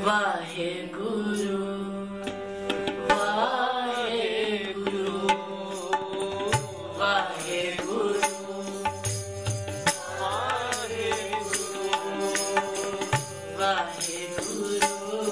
वाहेगुरु वाहेगुरु वाहेगुरु वाहेगुरु वाहेगुरु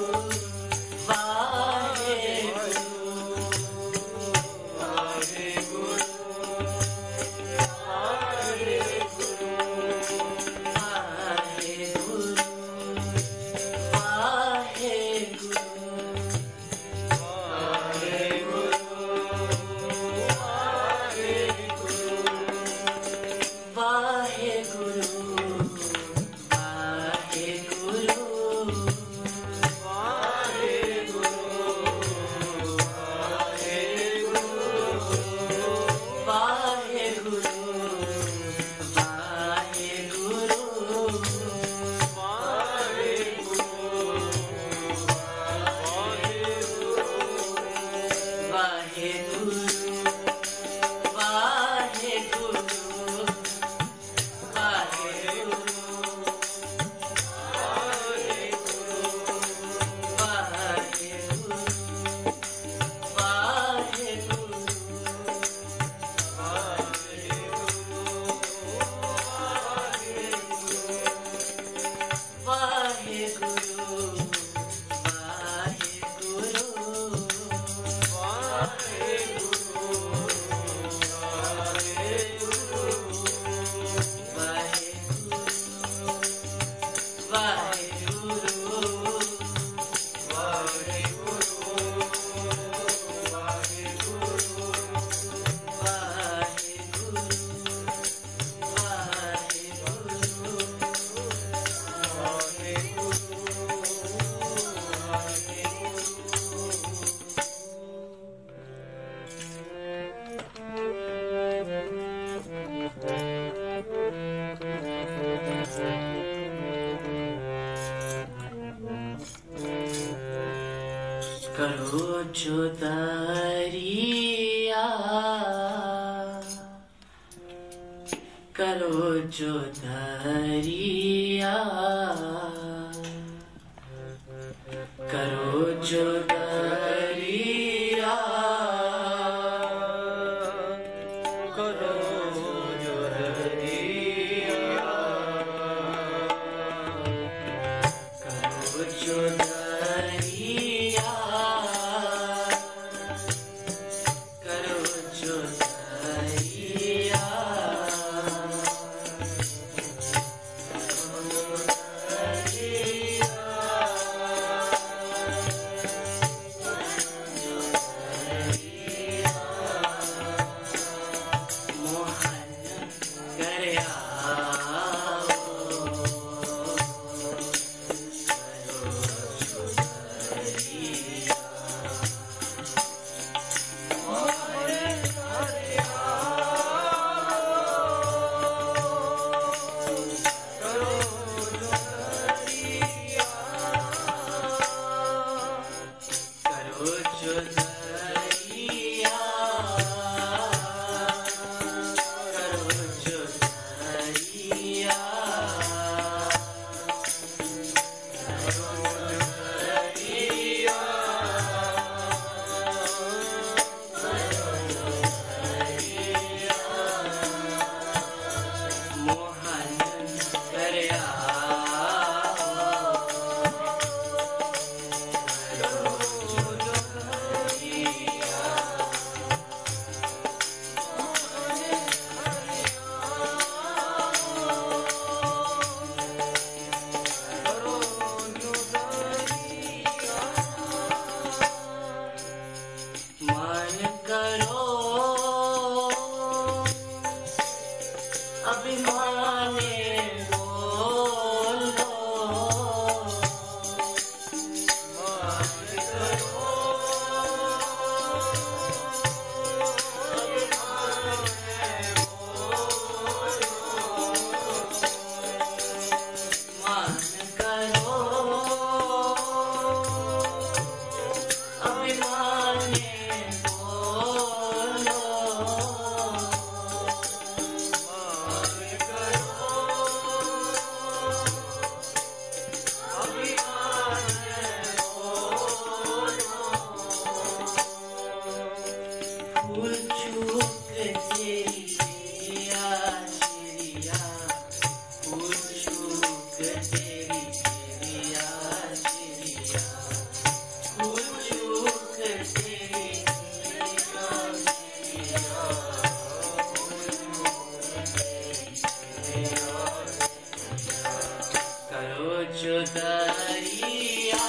करो जो दरिया करो जो दरिया करो जो दरिया करो जो दरिया करो जो दरिया करो जो दरिया दरिया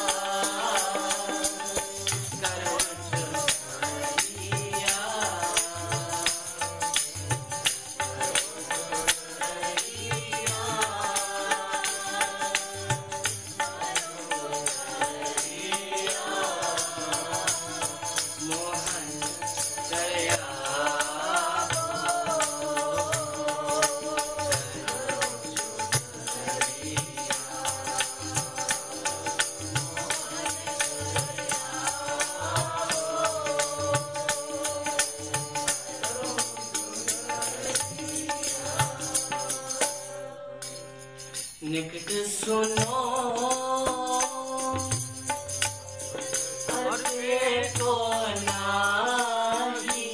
करो जो दरिया मोहन दया निकट सुनो अरे को नाही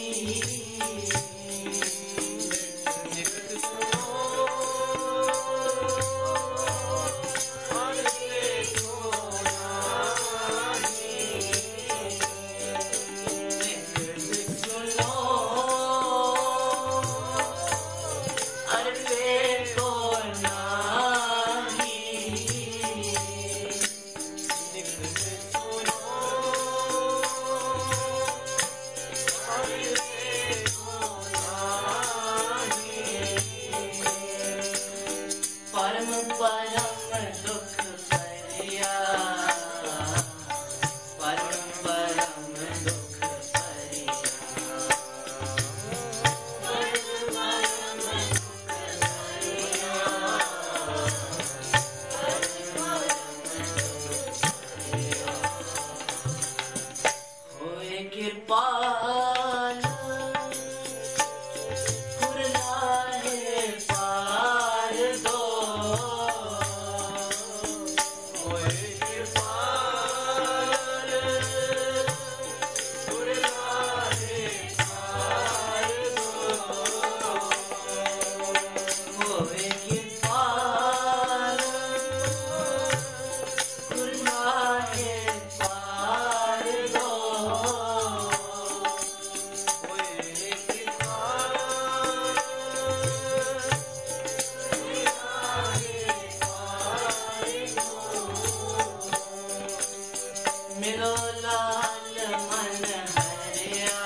निकट सुनो अरे को नाही निकट सुनो अरे को नाही निकट सुनो परम परम दुख भरिया परम परम दुख भरिया परम परम दुख भरिया होए कृपाल फुरलाए पार दो होए कृपाल फुरलाए पार दो होए कृपाल फुरलाए पार दो मिलो लाल मन हरिया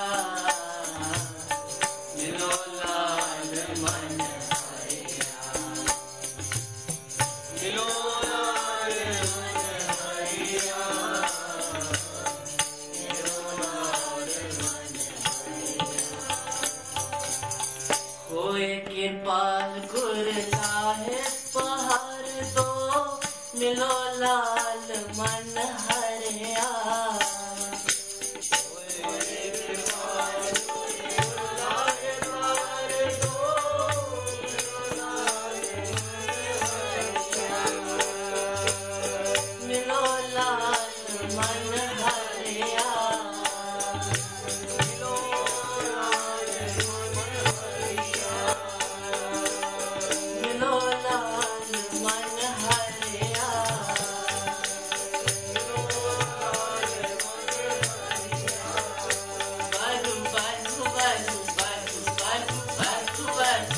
मिलो लाल मन हरिया मिलो लाल मन हरिया मिलो लाल मन होए कृपाल गुर साहेब पहाड़ दो मिलो लाल मन हरिया होए कृपाल गुर साहेब पहाड़ दो मिलो लाल मिलो लाल मन हरिया मिलो लाल मन हरिया मिलो लाल मन हरिया बाजू बाजू बाजू बाजू बाजू बाजू बाजू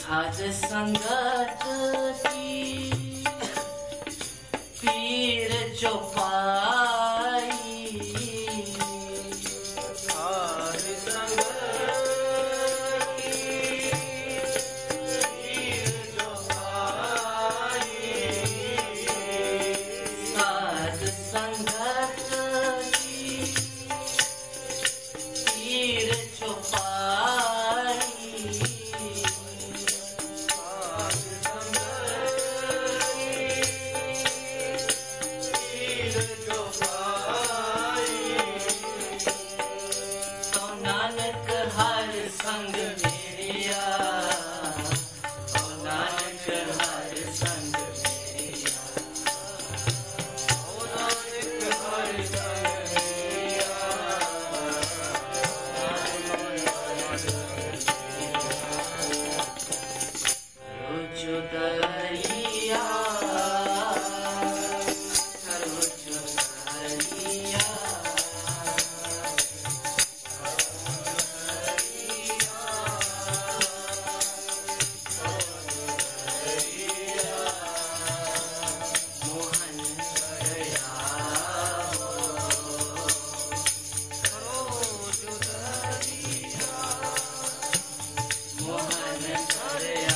साध संगत की पीर चौपाई, साध संगत की पीर चौपाई, साध संगत की पीर चौपाई, नानक हर संग मेरिया, ओ नानक हर संग मेरिया, ओ नानक हर संग मेरिया, सर्वोच्च दरिया, सर्वोच्च दरिया, मोहन दया, मोहन दया,